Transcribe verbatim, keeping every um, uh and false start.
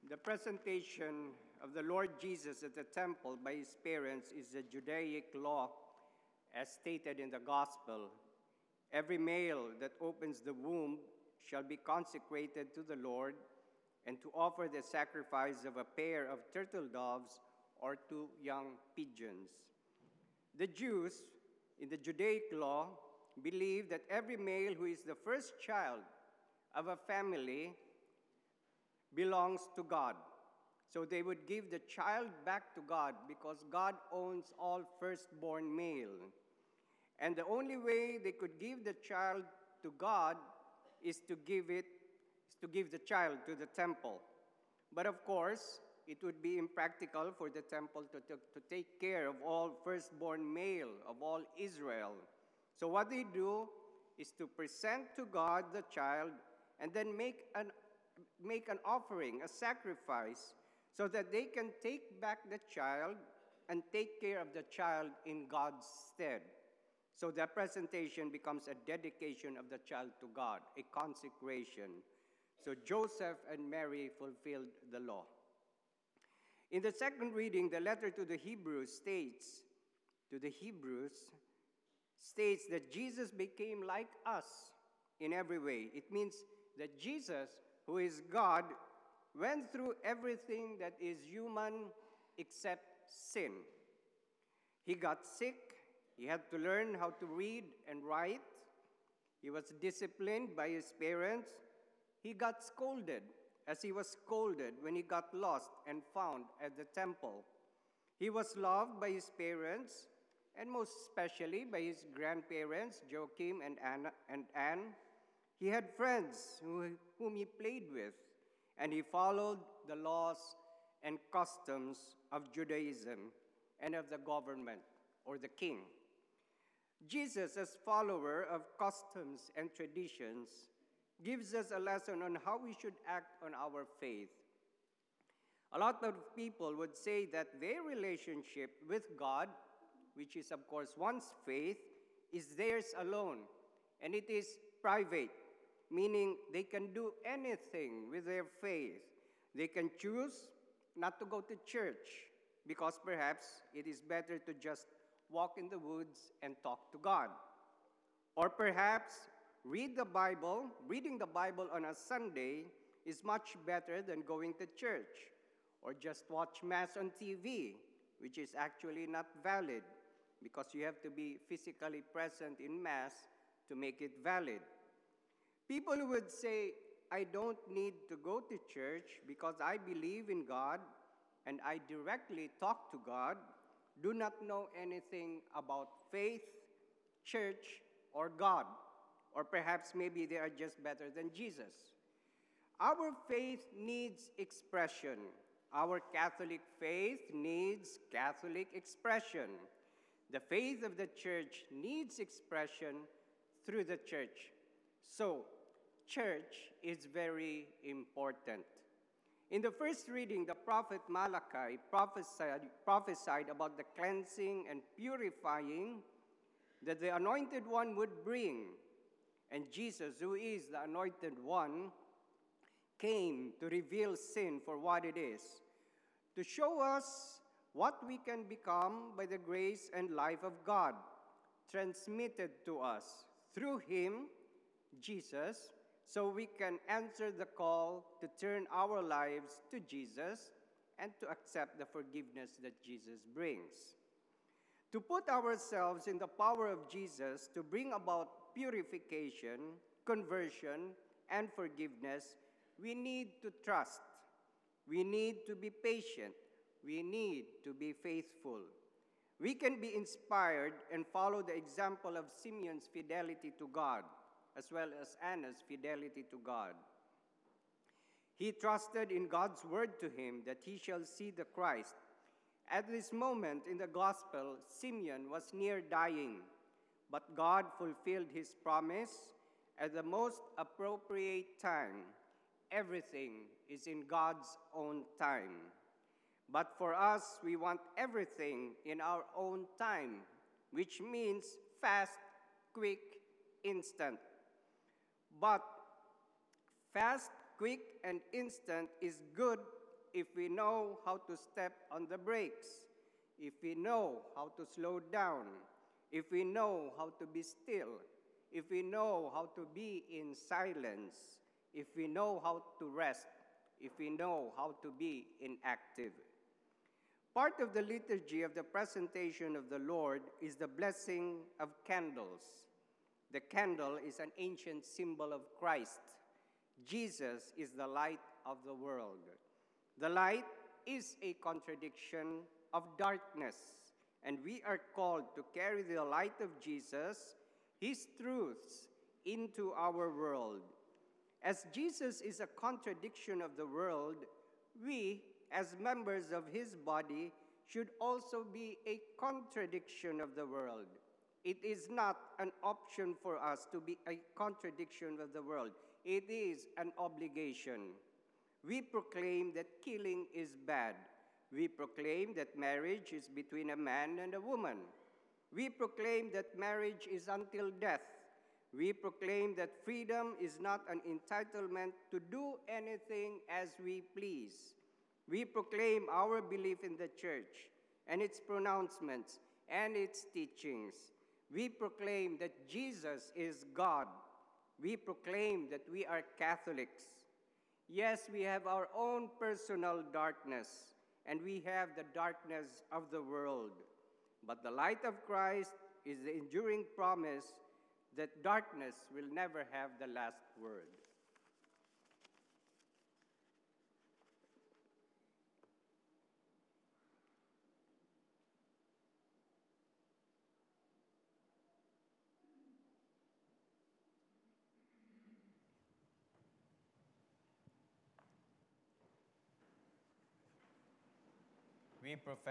The presentation of the Lord Jesus at the temple by his parents is a Judaic law as stated in the gospel. Every male that opens the womb shall be consecrated to the Lord, and to offer the sacrifice of a pair of turtle doves or two young pigeons. The Jews, in the Judaic law, believed that every male who is the first child of a family belongs to God. So they would give the child back to God because God owns all firstborn male. And the only way they could give the child to God is to give it, is to give the child to the temple. But of course, it would be impractical for the temple to, to, to take care of all firstborn male of all Israel. So what they do is to present to God the child and then make an, make an offering, a sacrifice, so that they can take back the child and take care of the child in God's stead. So the presentation becomes a dedication of the child to God, a consecration. So Joseph and Mary fulfilled the law. In the second reading, the letter to the Hebrews states, to the Hebrews, states that Jesus became like us in every way. It means that Jesus, who is God, went through everything that is human except sin. He got sick. He had to learn how to read and write. He was disciplined by his parents. He got scolded, as he was scolded when he got lost and found at the temple. He was loved by his parents, and most especially by his grandparents, Joachim and Anna, and Anne. He had friends who, whom he played with, and he followed the laws and customs of Judaism and of the government or the king. Jesus, as follower of customs and traditions, gives us a lesson on how we should act on our faith. A lot of people would say that their relationship with God, which is of course one's faith, is theirs alone, and it is private, meaning they can do anything with their faith. They can choose not to go to church because perhaps it is better to just walk in the woods and talk to God. Or perhaps read the Bible, reading the Bible on a Sunday is much better than going to church. Or just watch Mass on T V, which is actually not valid because you have to be physically present in Mass to make it valid. People who would say, I don't need to go to church because I believe in God and I directly talk to God, do not know anything about faith, church, or God. Or perhaps maybe they are just better than Jesus. Our faith needs expression. Our Catholic faith needs Catholic expression. The faith of the church needs expression through the church. So, church is very important. In the first reading, the prophet Malachi prophesied, prophesied about the cleansing and purifying that the Anointed One would bring. And Jesus, who is the Anointed One, came to reveal sin for what it is, to show us what we can become by the grace and life of God, transmitted to us through Him, Jesus, so we can answer the call to turn our lives to Jesus and to accept the forgiveness that Jesus brings. To put ourselves in the power of Jesus to bring about purification, conversion, and forgiveness, we need to trust. We need to be patient. We need to be faithful. We can be inspired and follow the example of Simeon's fidelity to God, as well as Anna's fidelity to God. He trusted in God's word to him that he shall see the Christ. At this moment in the gospel, Simeon was near dying, but God fulfilled his promise at the most appropriate time. Everything is in God's own time. But for us, we want everything in our own time, which means fast, quick, instant. But fast, quick, and instant is good if we know how to step on the brakes, if we know how to slow down, if we know how to be still, if we know how to be in silence, if we know how to rest, if we know how to be inactive. Part of the liturgy of the presentation of the Lord is the blessing of candles. The candle is an ancient symbol of Christ. Jesus is the light of the world. The light is a contradiction of darkness, and we are called to carry the light of Jesus, his truths, into our world. As Jesus is a contradiction of the world, we, as members of his body, should also be a contradiction of the world. It is not an option for us to be a contradiction of the world. It is an obligation. We proclaim that killing is bad. We proclaim that marriage is between a man and a woman. We proclaim that marriage is until death. We proclaim that freedom is not an entitlement to do anything as we please. We proclaim our belief in the church and its pronouncements and its teachings. We proclaim that Jesus is God. We proclaim that we are Catholics. Yes, we have our own personal darkness, and we have the darkness of the world. But the light of Christ is the enduring promise that darkness will never have the last word. We profess